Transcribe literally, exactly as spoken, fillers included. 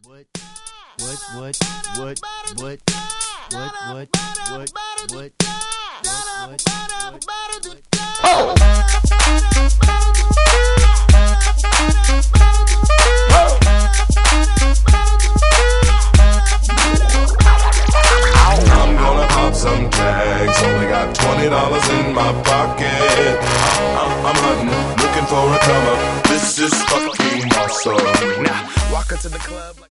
What? What? What? What? What? What? What? What? What? What? Oh! I'm gonna pop some tags. Only got twenty dollars in my pocket. I'm, I'm hunting, looking for a come up. This is fucking awesome. Now, walk into the club like